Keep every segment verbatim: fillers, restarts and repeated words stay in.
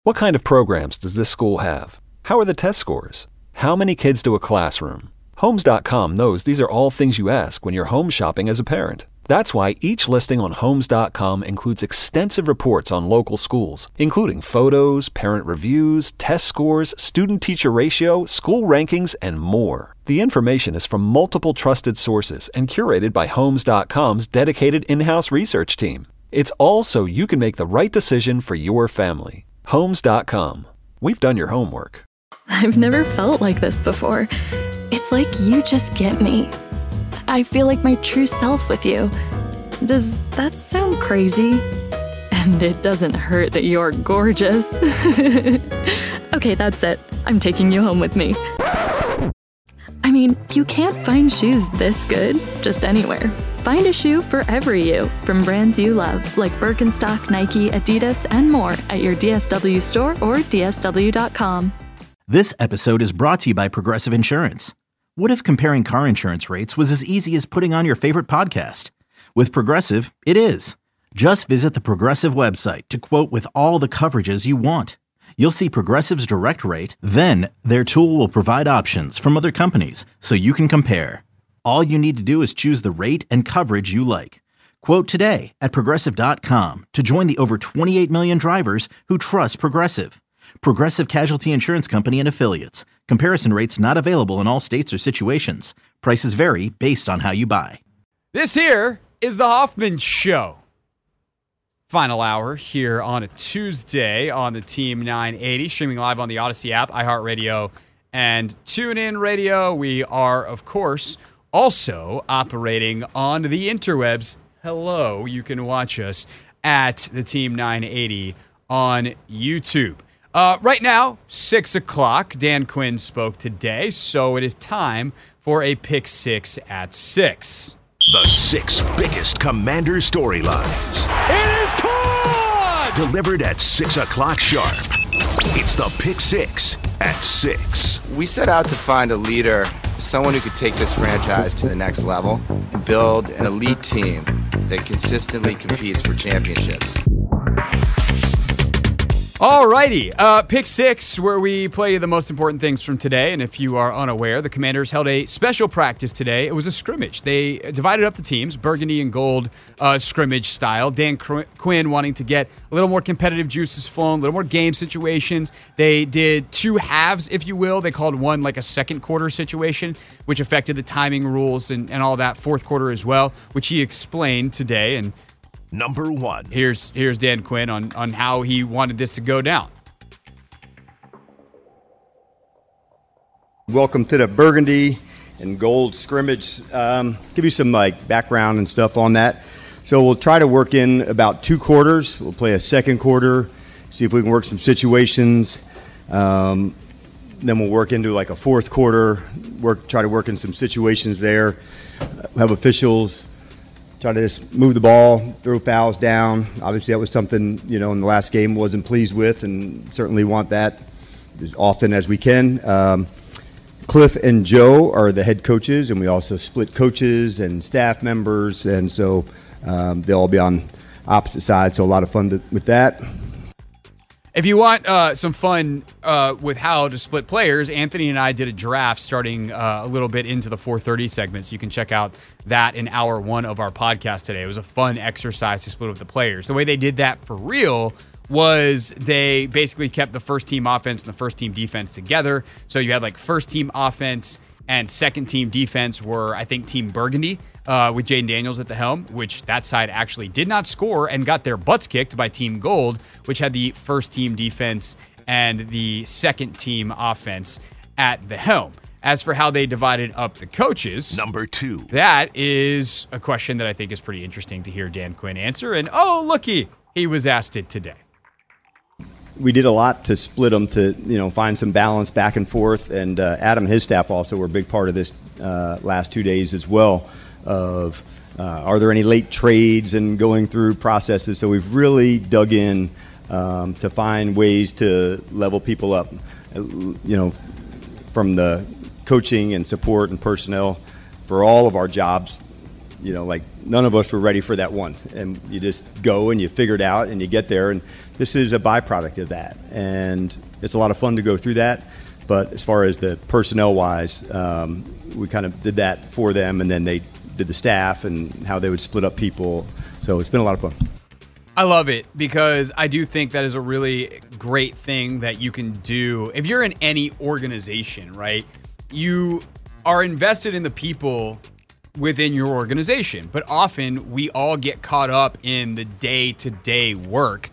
What kind of programs does this school have? How are the test scores? How many kids do a classroom? Homes dot com knows these are all things you ask when you're home shopping as a parent. That's why each listing on Homes dot com includes extensive reports on local schools, including photos, parent reviews, test scores, student-teacher ratio, school rankings, and more. The information is from multiple trusted sources and curated by Homes dot com's dedicated in-house research team. It's all so you can make the right decision for your family. Homes dot com. We've done your homework. I've never felt like this before. It's like you just get me. I feel like my true self with you. Does that sound crazy? And it doesn't hurt that you're gorgeous. Okay, that's it. I'm taking you home with me. I mean, you can't find shoes this good just anywhere. Find a shoe for every you from brands you love, like Birkenstock, Nike, Adidas, and more at your D S W store or D S W dot com. This episode is brought to you by Progressive Insurance. What if comparing car insurance rates was as easy as putting on your favorite podcast? With Progressive, it is. Just visit the Progressive website to quote with all the coverages you want. You'll see Progressive's direct rate, then their tool will provide options from other companies so you can compare. All you need to do is choose the rate and coverage you like. Quote today at Progressive dot com to join the over twenty-eight million drivers who trust Progressive. Progressive Casualty Insurance Company and Affiliates. Comparison rates not available in all states or situations. Prices vary based on how you buy. This here is the Hoffman Show. Final hour here on a Tuesday on the Team nine eighty, streaming live on the Odyssey app, iHeartRadio, and TuneIn Radio. We are, of course, also operating on the interwebs. Hello, you can watch us at the Team nine eighty on YouTube. Uh, right now, six o'clock, Dan Quinn spoke today, so it is time for a Pick Six at six. The six biggest Commander storylines. It is caught! Delivered at six o'clock sharp. It's the Pick Six at six. We set out to find a leader, someone who could take this franchise to the next level and build an elite team that consistently competes for championships. Alrighty, uh, Pick Six, where we play the most important ththings from today. And if you are unaware, the Commanders held a special practice today. It was a scrimmage. They divided up the teams, burgundy and gold uh, scrimmage style. Dan Qu- Quinn wanting to get a little more competitive juices flowing, a little more game situations. They did two halves, if you will. They called one like a second quarter situation, which affected the timing rules and, and all that, fourth quarter as well, which he explained today. And Number one. Here's here's Dan Quinn on, on how he wanted this to go down. Welcome to the burgundy and gold scrimmage. Um, give you some like background and stuff on that. So we'll try to work in about two quarters. We'll play a second quarter, see if we can work some situations. Um, then we'll work into like a fourth quarter, work try to work in some situations there. Have officials try to just move the ball, throw fouls down. Obviously, that was something, you know, in the last game wasn't pleased with, and certainly want that as often as we can. Um, Cliff and Joe are the head coaches, and we also split coaches and staff members, and so um, they'll all be on opposite sides, so a lot of fun to, with that. If you want uh, some fun uh, with how to split players, Anthony and I did a draft starting uh, a little bit into the four thirty segment, so you can check out that in hour one of our podcast today. It was a fun exercise to split up the players. The way they did that for real was they basically kept the first team offense and the first team defense together. So you had like first team offense and second team defense were, I think, Team Burgundy. Uh, with Jaden Daniels at the helm, which that side actually did not score and got their butts kicked by Team Gold, which had the first team defense and the second team offense at the helm. As for how they divided up the coaches, number two, that is a question that I think is pretty interesting to hear Dan Quinn answer. And oh, looky, he was asked it today. We did a lot to split them to, you know, find some balance back and forth. And uh, Adam and his staff also were a big part of this uh, last two days as well. Of uh, are there any late trades and going through processes. So we've really dug in um, to find ways to level people up, you know, from the coaching and support and personnel for all of our jobs. you know, like none of us were ready for that one. And you just go and you figure it out and you get there. And this is a byproduct of that. And it's a lot of fun to go through that. But as far as the personnel-wise, um, we kind of did that for them, and then they did the staff and how they would split up people. So it's been a lot of fun. I love it because I do think that is a really great thing that you can do. If you're in any organization, right, you are invested in the people within your organization. But often we all get caught up in the day-to-day work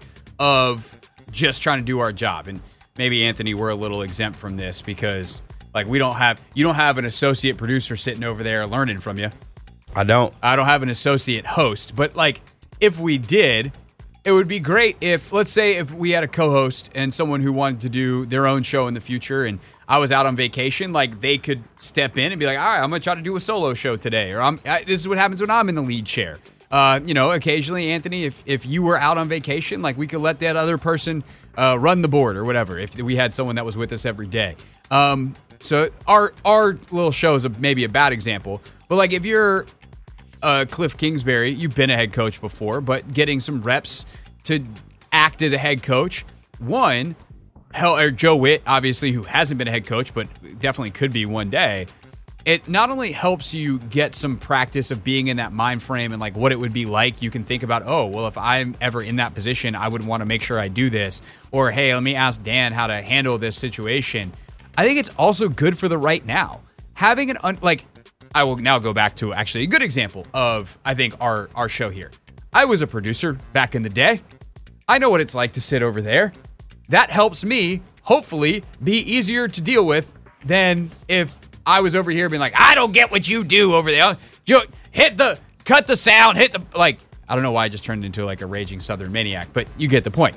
of just trying to do our job. And maybe, Anthony, we're a little exempt from this because, like, we don't have, you don't have an associate producer sitting over there learning from you. I don't. I don't have an associate host. But, like, if we did, it would be great if, let's say, if we had a co-host and someone who wanted to do their own show in the future and I was out on vacation, like, they could step in and be like, all right, I'm going to try to do a solo show today. Or I'm, I, this is what happens when I'm in the lead chair. Uh, you know, occasionally, Anthony, if, if you were out on vacation, like, we could let that other person uh, run the board or whatever if we had someone that was with us every day. Um, so our our little show is a, maybe a bad example. But, like, if you're uh, Cliff Kingsbury, you've been a head coach before, but getting some reps to act as a head coach, one, hell, or Joe Witt, obviously, who hasn't been a head coach, but definitely could be one day. It not only helps you get some practice of being in that mind frame and like what it would be like. You can think about, oh, well, if I'm ever in that position, I would want to make sure I do this. Or, hey, let me ask Dan how to handle this situation. I think it's also good for the right now. Having an, un- like, I will now go back to actually a good example of, I think, our, our show here. I was a producer back in the day. I know what it's like to sit over there. That helps me, hopefully, be easier to deal with than if I was over here being like, I don't get what you do over there. You hit the, cut the sound, hit the, like, I don't know why I just turned into like a raging Southern maniac, but you get the point.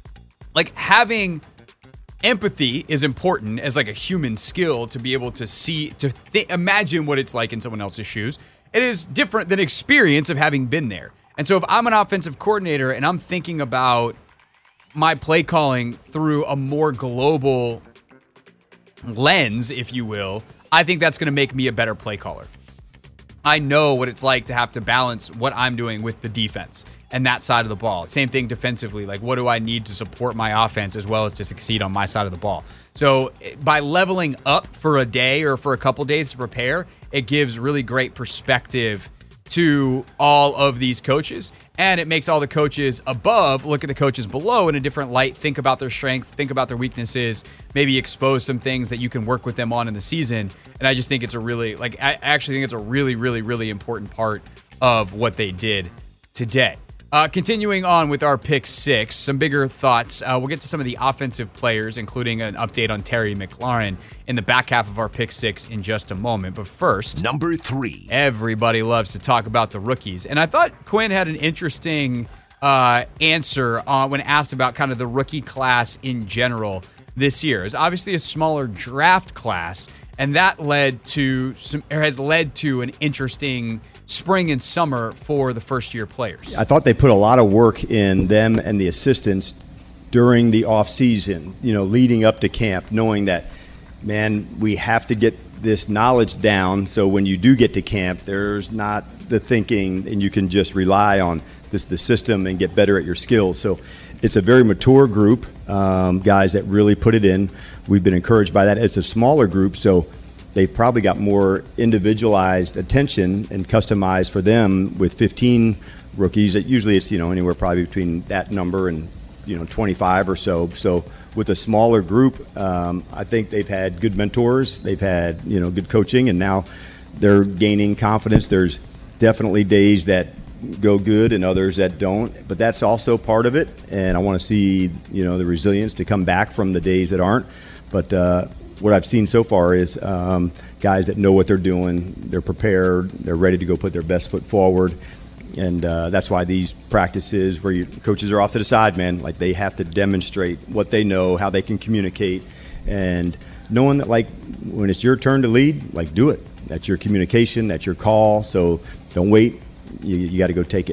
Like, having empathy is important as like a human skill to be able to see, to th- imagine what it's like in someone else's shoes. It is different than experience of having been there. And so if I'm an offensive coordinator and I'm thinking about my play calling through a more global lens, if you will, I think that's going to make me a better play caller. I know what it's like to have to balance what I'm doing with the defense and that side of the ball. Same thing defensively. Like, what do I need to support my offense as well as to succeed on my side of the ball? So by leveling up for a day or for a couple days to prepare, it gives really great perspective to all of these coaches, and it makes all the coaches above look at the coaches below in a different light, think about their strengths, think about their weaknesses, maybe expose some things that you can work with them on in the season. And I just think it's a really, like, I actually think it's a really, really, really important part of what they did today. Uh, continuing on with our pick six, some bigger thoughts. Uh, we'll get to some of the offensive players, including an update on Terry McLaurin in the back half of our pick six in just a moment. But first, number three. Everybody loves to talk about the rookies. And I thought Quinn had an interesting uh, answer uh, when asked about kind of the rookie class in general this year. It's obviously a smaller draft class, and that led to some, or has led to an interesting spring and summer for the first-year players. I thought they put a lot of work in them and the assistants during the off-season, you know, leading up to camp, knowing that, man, we have to get this knowledge down so when you do get to camp, there's not the thinking and you can just rely on this the system and get better at your skills. So it's a very mature group, um, guys that really put it in. We've been encouraged by that. It's a smaller group, so they've probably got more individualized attention and customized for them with fifteen rookies. Usually it's, you know, anywhere probably between that number and, you know, twenty-five or so. So with a smaller group, um, I think they've had good mentors. They've had, you know, good coaching, and now they're gaining confidence. There's definitely days that go good and others that don't, but that's also part of it. And I want to see, you know, the resilience to come back from the days that aren't. But, uh, what I've seen so far is um, guys that know what they're doing, they're prepared, they're ready to go put their best foot forward, and uh, that's why these practices where your coaches are off to the side, man, like they have to demonstrate what they know, how they can communicate, and knowing that, like, when it's your turn to lead, like, do it. That's your communication, that's your call, so don't wait, you, you got to go take it.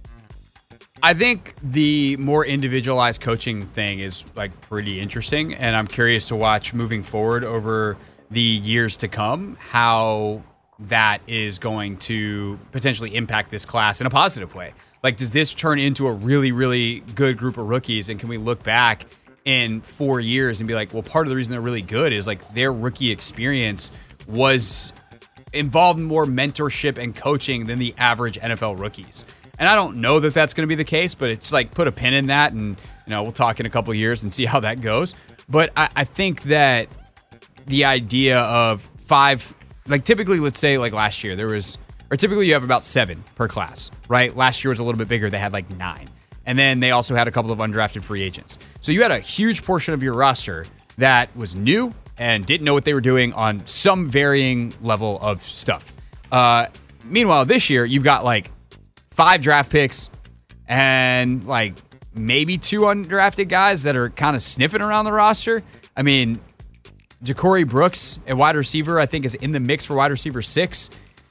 I think the more individualized coaching thing is like pretty interesting, and I'm curious to watch moving forward over the years to come how that is going to potentially impact this class in a positive way. Like, does this turn into a really, really good group of rookies? And can we look back in four years and be like, well, part of the reason they're really good is like their rookie experience was involved in more mentorship and coaching than the average N F L rookies. And I don't know that that's going to be the case, but it's like put a pin in that, and you know we'll talk in a couple of years and see how that goes. But I, I think that the idea of five, like typically, let's say like last year there was, or typically you have about seven per class, right? Last year was a little bit bigger; they had like nine, and then they also had a couple of undrafted free agents. So you had a huge portion of your roster that was new and didn't know what they were doing on some varying level of stuff. Uh, meanwhile, this year you've got like five draft picks and like maybe two undrafted guys that are kind of sniffing around the roster. I mean, Ja'Cory Brooks, a wide receiver, I think is in the mix for wide receiver six.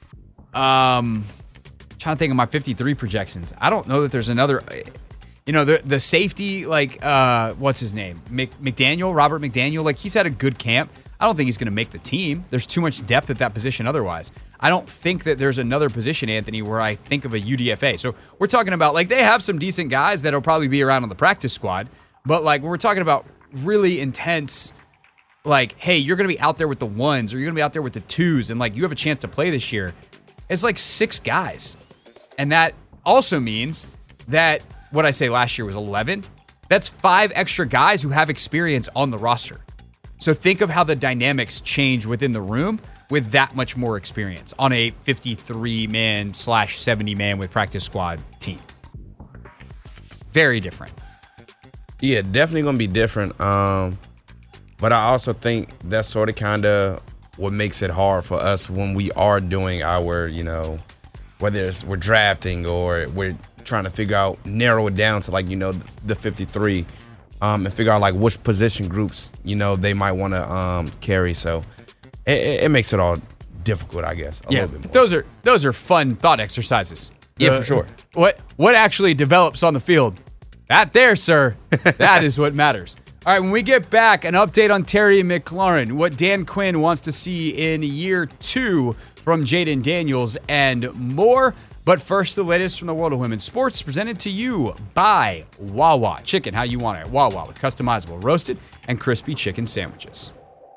Um, trying to think of my fifty-three projections. I don't know that there's another, you know, the the safety, like, uh, what's his name? Mc, McDaniel, Robert McDaniel. Like, he's had a good camp. I don't think he's going to make the team. There's too much depth at that position otherwise. I don't think that there's another position, Anthony, where I think of a U D F A. So we're talking about, like, they have some decent guys that'll probably be around on the practice squad. But, like, when we're talking about really intense, like, hey, you're going to be out there with the ones or you're going to be out there with the twos and, like, you have a chance to play this year, it's like six guys. And that also means that what I say last year was eleven. That's five extra guys who have experience on the roster. So think of how the dynamics change within the room with that much more experience on a fifty-three man slash seventy man with practice squad team. Very different. Yeah, definitely going to be different. Um, but I also think that's sort of kind of what makes it hard for us when we are doing our, you know, whether it's we're drafting or we're trying to figure out, narrow it down to like, you know, the fifty-three. Um, and figure out like which position groups, you know, they might want to um, carry. So it, it makes it all difficult, I guess. A yeah, little bit more. those are those are fun thought exercises. Yeah, uh, for sure. What what actually develops on the field? That there, sir. That is what matters. All right, when we get back, an update on Terry McLaurin, what Dan Quinn wants to see in year two from Jaden Daniels, and more. But first, the latest from the world of women's sports, presented to you by Wawa. Chicken how you want it. Wawa with customizable roasted and crispy chicken sandwiches.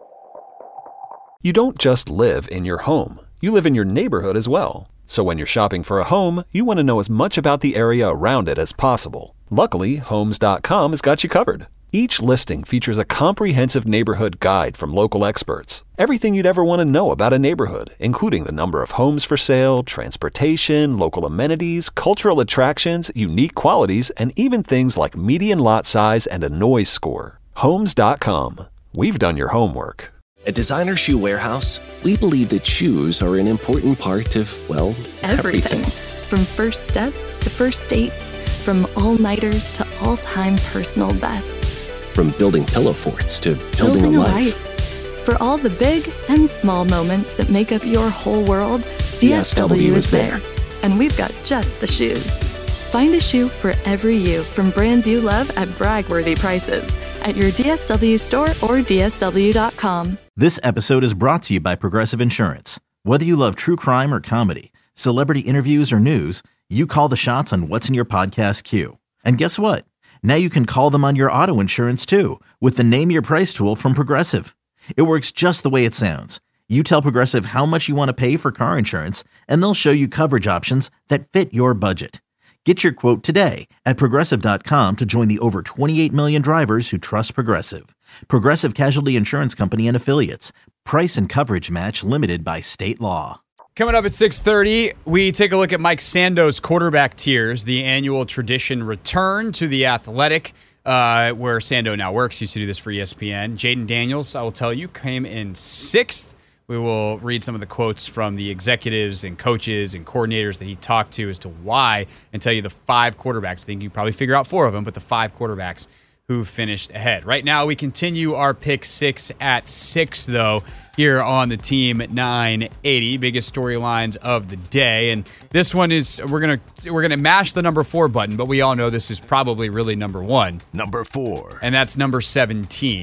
You don't just live in your home. You live in your neighborhood as well. So when you're shopping for a home, you want to know as much about the area around it as possible. Luckily, Homes dot com has got you covered. Each listing features a comprehensive neighborhood guide from local experts. Everything you'd ever want to know about a neighborhood, including the number of homes for sale, transportation, local amenities, cultural attractions, unique qualities, and even things like median lot size and a noise score. Homes dot com. We've done your homework. At Designer Shoe Warehouse, we believe that shoes are an important part of, well, Everything. everything. From first steps to first dates, from all-nighters to all-time personal bests. From building pillow forts to building, Building a a life. life. For all the big and small moments that make up your whole world, D S W is there. And we've got just the shoes. Find a shoe for every you from brands you love at brag-worthy prices at your D S W store or D S W dot com. This episode is brought to you by Progressive Insurance. Whether you love true crime or comedy, celebrity interviews or news, you call the shots on what's in your podcast queue. And guess what? Now you can call them on your auto insurance too with the Name Your Price tool from Progressive. It works just the way it sounds. You tell Progressive how much you want to pay for car insurance, and they'll show you coverage options that fit your budget. Get your quote today at Progressive dot com to join the over twenty-eight million drivers who trust Progressive. Progressive Casualty Insurance Company and Affiliates. Price and coverage match limited by state law. Coming up at six thirty, we take a look at Mike Sando's quarterback tiers. The annual tradition return to the Athletic, uh, where Sando now works. Used to do this for E S P N. Jaden Daniels, I will tell you, came in sixth. We will read some of the quotes from the executives and coaches and coordinators that he talked to as to why, and tell you the five quarterbacks. I think you probably figure out four of them, but the five quarterbacks who finished ahead. Right now, we continue our pick six at six, though, here on the team at nine eighty. Biggest storylines of the day, and this one is we're gonna we're gonna mash the number four button, but we all know this is probably really number one. Number four, and that's number seventeen.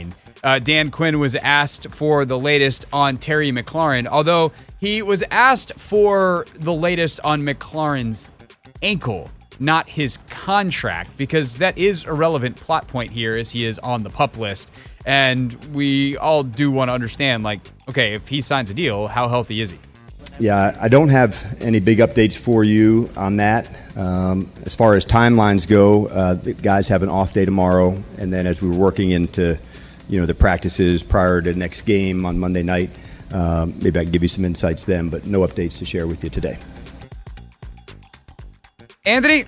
uh, Dan Quinn was asked for the latest on Terry McLaurin, although he was asked for the latest on McLaurin's ankle, not his contract, because that is a relevant plot point here as he is on the PUP list. And we all do want to understand, like, okay, if he signs a deal, how healthy is he? Yeah, I don't have any big updates for you on that. Um, as far as timelines go, uh, the guys have an off day tomorrow, and then as we were working into, you know, the practices prior to the next game on Monday night, um, maybe I can give you some insights then, but no updates to share with you today. Anthony,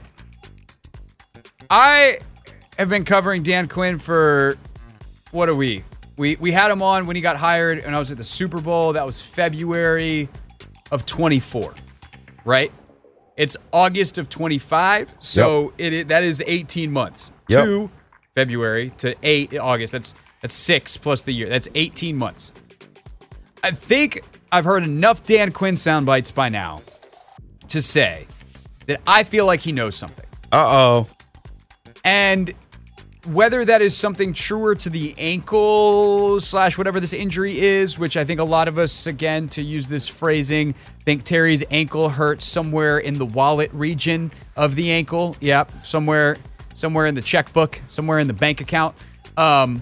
I have been covering Dan Quinn for, what are we? We we had him on when he got hired, and I was at the Super Bowl. That was February of twenty-four, right? It's August of twenty-five, so yep. it, it that is eighteen months. Yep. Two February to eight August. That's that's six plus the year. That's eighteen months. I think I've heard enough Dan Quinn sound bites by now to say that I feel like he knows something. Uh-oh. And whether that is something truer to the ankle slash whatever this injury is, which I think a lot of us, again, to use this phrasing, think Terry's ankle hurts somewhere in the wallet region of the ankle. Yep, somewhere somewhere in the checkbook, somewhere in the bank account. Um,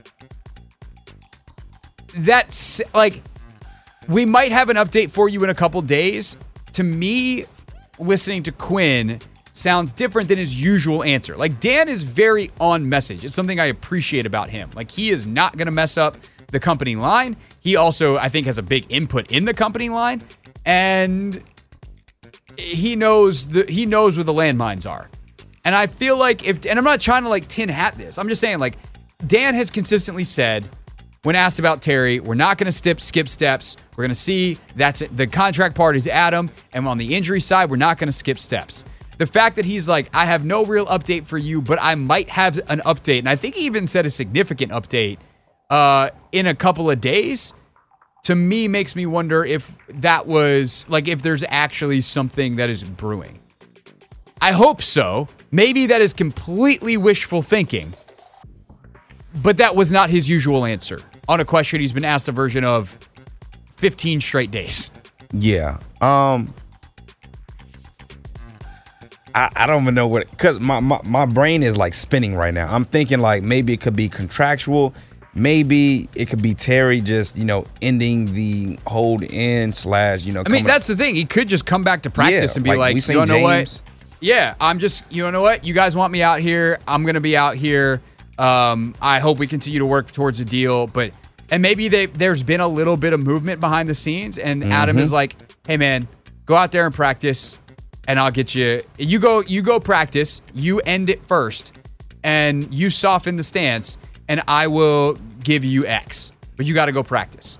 that's, like, we might have an update for you in a couple days. To me, listening to Quinn sounds different than his usual answer. Like, Dan is very on message. It's something I appreciate about him. Like, he is not going to mess up the company line. He also, I think, has a big input in the company line, and he knows the he knows where the landmines are. And I feel like if, and I'm not trying to like tin hat this. I'm just saying, like, Dan has consistently said, when asked about Terry, we're not going to skip skip steps. We're going to see that's it. The contract part is Adam, and on the injury side, we're not going to skip steps. The fact that he's like, I have no real update for you, but I might have an update, and I think he even said a significant update uh, in a couple of days, to me makes me wonder if that was, like, if there's actually something that is brewing. I hope so. Maybe that is completely wishful thinking, but that was not his usual answer on a question he's been asked a version of fifteen straight days. Yeah. Um... I, I don't even know what, because my, my, my brain is like spinning right now. I'm thinking like maybe it could be contractual. Maybe it could be Terry just, you know, ending the hold in slash, you know. I mean, that's the thing. He could just come back to practice yeah, and be like, like you know what? Yeah, I'm just, you know what? You guys want me out here. I'm going to be out here. Um, I hope we continue to work towards a deal. But, and maybe they, there's been a little bit of movement behind the scenes. And mm-hmm. Adam is like, hey, man, go out there and practice. And I'll get you, you go, you go practice, you end it first, and you soften the stance, and I will give you X. But you got to go practice.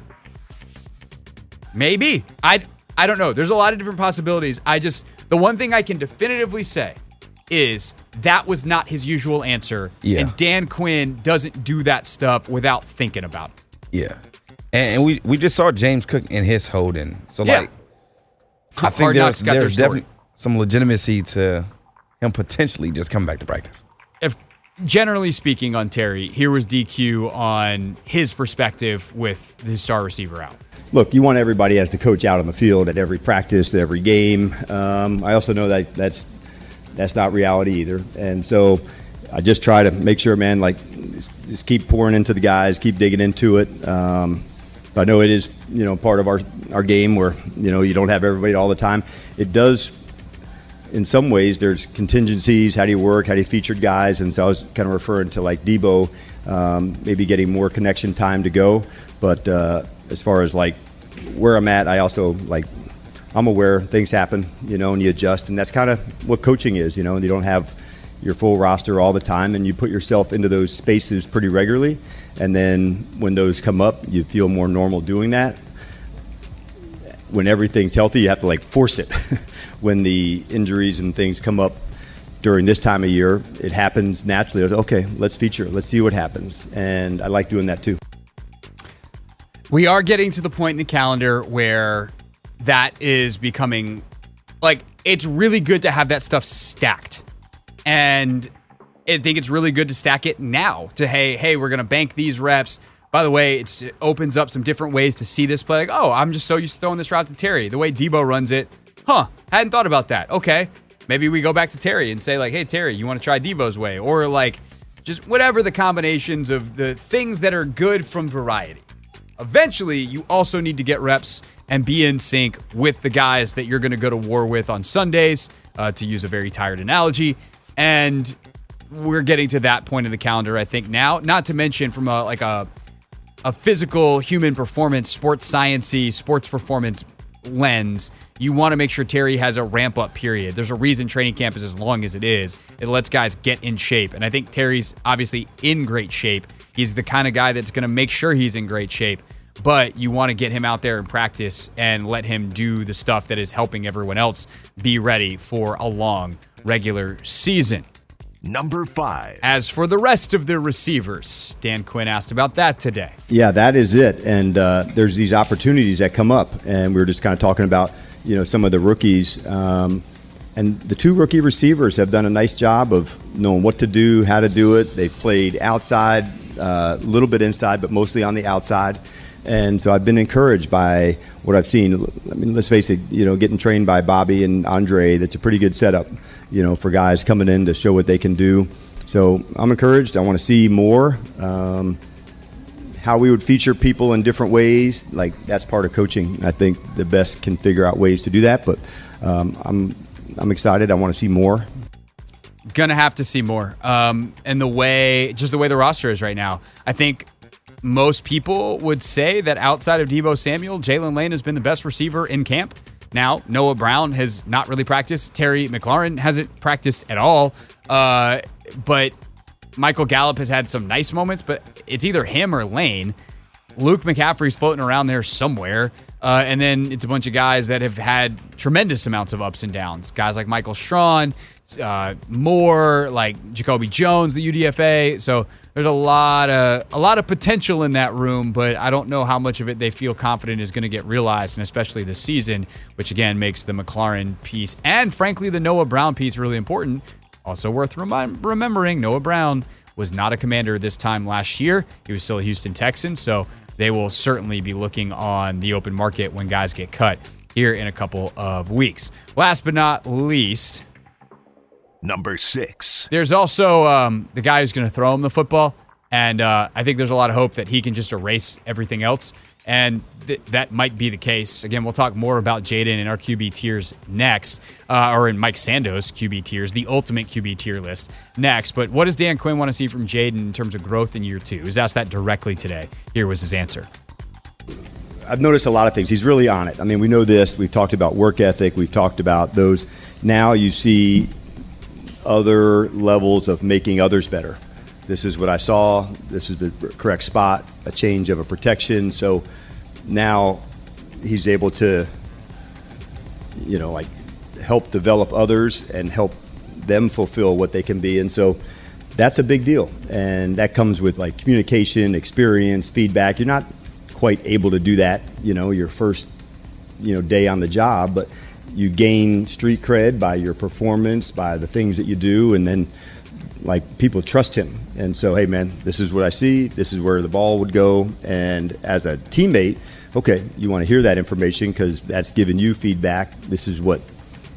Maybe. I, I don't know. There's a lot of different possibilities. I just, the one thing I can definitively say is that was not his usual answer. Yeah. And Dan Quinn doesn't do that stuff without thinking about it. Yeah. And, and we, we just saw James Cook in his holding. So, yeah. like, I think Hard there's, Knocks got there's their definitely some legitimacy to him potentially just coming back to practice. If generally speaking on Terry, here was D Q on his perspective with his star receiver out. Look, you want everybody as the coach out on the field at every practice, every game. Um, I also know that that's that's not reality either. And so I just try to make sure, man, like, just keep pouring into the guys, keep digging into it. Um, but I know it is, you know, part of our, our game where, you know, you don't have everybody all the time. It does, in some ways, there's contingencies. How do you work? How do you feature guys? And so I was kind of referring to, like, Debo, um, maybe getting more connection time to go. But uh, as far as, like, where I'm at, I also, like, I'm aware things happen, you know, and you adjust. And that's kind of what coaching is, you know, and you don't have your full roster all the time, and you put yourself into those spaces pretty regularly. And then when those come up, you feel more normal doing that. When everything's healthy, you have to, like, force it. When the injuries and things come up during this time of year, it happens naturally. Okay, let's feature it. Let's see what happens. And I like doing that too. We are getting to the point in the calendar where that is becoming, like, it's really good to have that stuff stacked. And I think it's really good to stack it now to, hey, hey, we're going to bank these reps. By the way, it's, it opens up some different ways to see this play. Like, oh, I'm just so used to throwing this route to Terry. The way Debo runs it, huh, hadn't thought about that. Okay, maybe we go back to Terry and say, like, hey, Terry, you want to try Debo's way? Or, like, just whatever the combinations of the things that are good from variety. Eventually, you also need to get reps and be in sync with the guys that you're going to go to war with on Sundays, uh, to use a very tired analogy. And we're getting to that point in the calendar, I think, now. Not to mention from a like a a physical human performance, sports science-y, sports performance lens, you want to make sure Terry has a ramp-up period. There's a reason training camp is as long as it is. It lets guys get in shape. And I think Terry's obviously in great shape. He's the kind of guy that's going to make sure he's in great shape. But you want to get him out there and practice and let him do the stuff that is helping everyone else be ready for a long regular season. Number five. As for the rest of the receivers, Dan Quinn asked about that today. Yeah, that is it. And uh, there's these opportunities that come up. And we were just kind of talking about, you know, some of the rookies. Um, and the two rookie receivers have done a nice job of knowing what to do, how to do it. They've played outside, a uh, little bit inside, but mostly on the outside. And so I've been encouraged by what I've seen. I mean, let's face it, you know, getting trained by Bobby and Andre, that's a pretty good setup, you know, for guys coming in to show what they can do. So I'm encouraged. I want to see more. Um, how we would feature people in different ways, like that's part of coaching. I think the best can figure out ways to do that. But um, I'm I'm excited. I want to see more. Gonna have to see more. Um, and the way, just the way the roster is right now, I think most people would say that outside of Deebo Samuel, Jalen Lane has been the best receiver in camp. Now, Noah Brown has not really practiced. Terry McLaurin hasn't practiced at all. Uh, but Michael Gallup has had some nice moments, but it's either him or Lane. Luke McCaffrey's floating around there somewhere. Uh, and then it's a bunch of guys that have had tremendous amounts of ups and downs. Guys like Michael Strawn, uh, Moore, like Jacoby Jones, the U D F A. So there's a lot of a lot of potential in that room, but I don't know how much of it they feel confident is going to get realized, and especially this season, which again makes the McLaurin piece and frankly the Noah Brown piece really important. Also worth rem- remembering, Noah Brown was not a Commander this time last year. He was still a Houston Texan, so they will certainly be looking on the open market when guys get cut here in a couple of weeks. Last but not least, number six. There's also um, the guy who's going to throw him the football, and uh, I think there's a lot of hope that he can just erase everything else, and th- that might be the case. Again, we'll talk more about Jaden in our Q B tiers next, uh, or in Mike Sando's Q B tiers, the ultimate Q B tier list next. But what does Dan Quinn want to see from Jaden in terms of growth in year two? He was asked that directly today. Here was his answer. I've noticed a lot of things. He's really on it. I mean, we know this. We've talked about work ethic. We've talked about those. Now you see other levels of making others better. This is what I saw. This is the correct spot, a change of a protection. So now he's able to, you know, like help develop others and help them fulfill what they can be. And so that's a big deal. And that comes with like communication, experience, feedback. You're not quite able to do that, you know, your first, you know, day on the job, but you gain street cred by your performance, by the things that you do, and then like people trust him. And so, hey man, this is what I see, this is where the ball would go. And as a teammate, okay, you want to hear that information because that's giving you feedback. This is what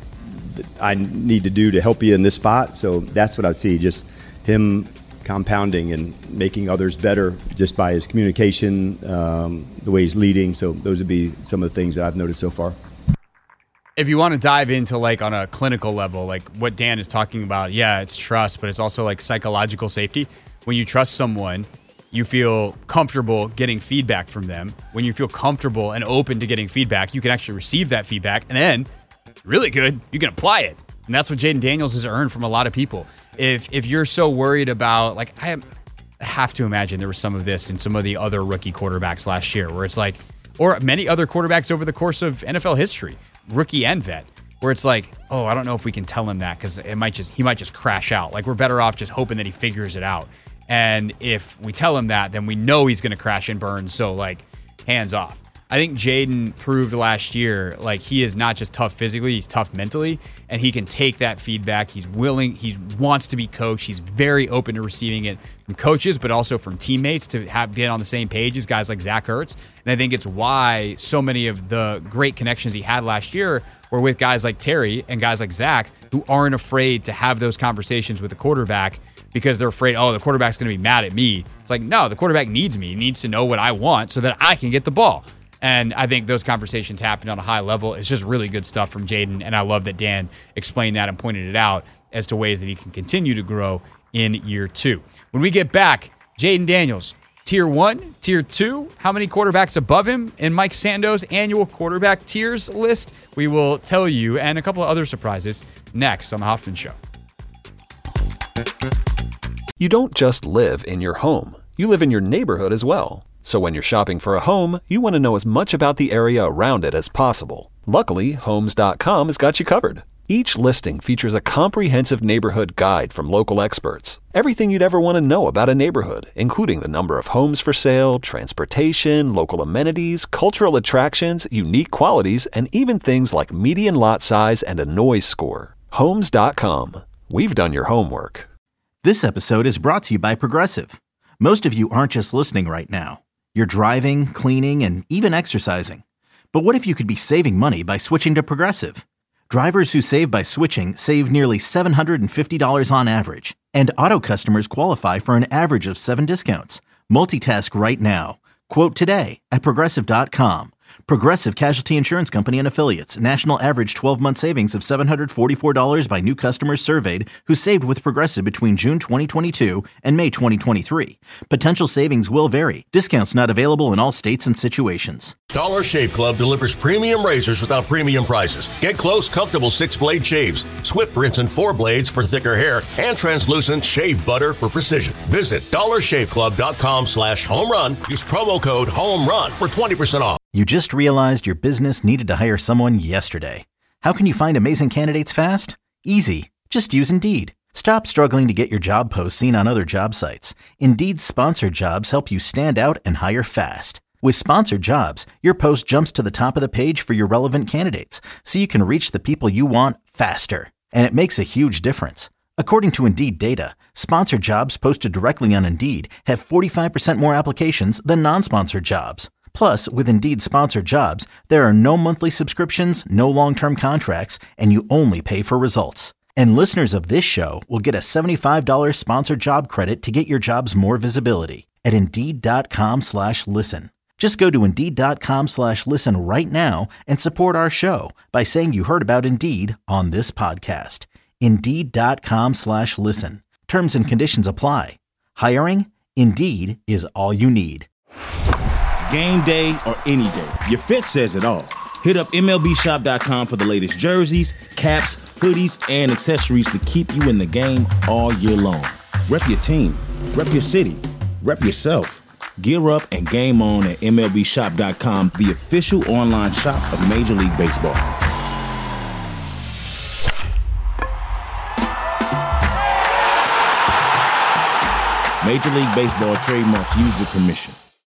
I need to do to help you in this spot. So that's what I'd see, just him compounding and making others better just by his communication, um, the way he's leading. So those would be some of the things that I've noticed so far. If you want to dive into like on a clinical level, like what Dan is talking about, yeah, it's trust, but it's also like psychological safety. When you trust someone, you feel comfortable getting feedback from them. When you feel comfortable and open to getting feedback, you can actually receive that feedback, and then really good, you can apply it. And that's what Jaden Daniels has earned from a lot of people. If if you're so worried about, like, I have to imagine there was some of this in some of the other rookie quarterbacks last year where it's like, or many other quarterbacks over the course of N F L history, rookie and vet, where it's like, oh, I don't know if we can tell him that because it might just he might just crash out. Like, we're better off just hoping that he figures it out. And if we tell him that, then we know he's going to crash and burn. So, like, hands off. I think Jaden proved last year, like, he is not just tough physically, he's tough mentally, and he can take that feedback. He's willing, he wants to be coached. He's very open to receiving it from coaches, but also from teammates to have get on the same page as guys like Zach Ertz. And I think it's why so many of the great connections he had last year were with guys like Terry and guys like Zach, who aren't afraid to have those conversations with the quarterback because they're afraid, oh, the quarterback's going to be mad at me. It's like, no, the quarterback needs me. He needs to know what I want so that I can get the ball. And I think those conversations happened on a high level. It's just really good stuff from Jaden, and I love that Dan explained that and pointed it out as to ways that he can continue to grow in year two. When we get back, Jaden Daniels, tier one, tier two, how many quarterbacks above him in Mike Sando's annual quarterback tiers list? We will tell you, and a couple of other surprises next on The Hoffman Show. You don't just live in your home. You live in your neighborhood as well. So when you're shopping for a home, you want to know as much about the area around it as possible. Luckily, Homes dot com has got you covered. Each listing features a comprehensive neighborhood guide from local experts. Everything you'd ever want to know about a neighborhood, including the number of homes for sale, transportation, local amenities, cultural attractions, unique qualities, and even things like median lot size and a noise score. Homes dot com. We've done your homework. This episode is brought to you by Progressive. Most of you aren't just listening right now. You're driving, cleaning, and even exercising. But what if you could be saving money by switching to Progressive? Drivers who save by switching save nearly seven hundred fifty dollars on average. And auto customers qualify for an average of seven discounts. Multitask right now. Quote today at Progressive dot com. Progressive Casualty Insurance Company and Affiliates. National average twelve-month savings of seven hundred forty-four dollars by new customers surveyed who saved with Progressive between June twenty twenty-two and May twenty twenty-three. Potential savings will vary. Discounts not available in all states and situations. Dollar Shave Club delivers premium razors without premium prices. Get close, comfortable six-blade shaves, swift rinse and four blades for thicker hair, and translucent shave butter for precision. Visit dollar shave club dot com slash home run. Use promo code HOMERUN for twenty percent off. You just realized your business needed to hire someone yesterday. How can you find amazing candidates fast? Easy. Just use Indeed. Stop struggling to get your job posts seen on other job sites. Indeed's sponsored jobs help you stand out and hire fast. With sponsored jobs, your post jumps to the top of the page for your relevant candidates, so you can reach the people you want faster. And it makes a huge difference. According to Indeed data, sponsored jobs posted directly on Indeed have forty-five percent more applications than non-sponsored jobs. Plus, with Indeed sponsored jobs, there are no monthly subscriptions, no long-term contracts, and you only pay for results. And listeners of this show will get a seventy-five dollars sponsored job credit to get your jobs more visibility at Indeed dot com slash listen. Just go to Indeed dot com slash listen right now and support our show by saying you heard about Indeed on this podcast. Indeed dot com slash listen. Terms and conditions apply. Hiring? Indeed is all you need. Game day or any day, your fit says it all. Hit up M L B shop dot com for the latest jerseys, caps, hoodies, and accessories to keep you in the game all year long. Rep your team, rep your city, rep yourself. Gear up and game on at M L B shop dot com, the official online shop of Major League Baseball. Major League Baseball trademarks used with permission.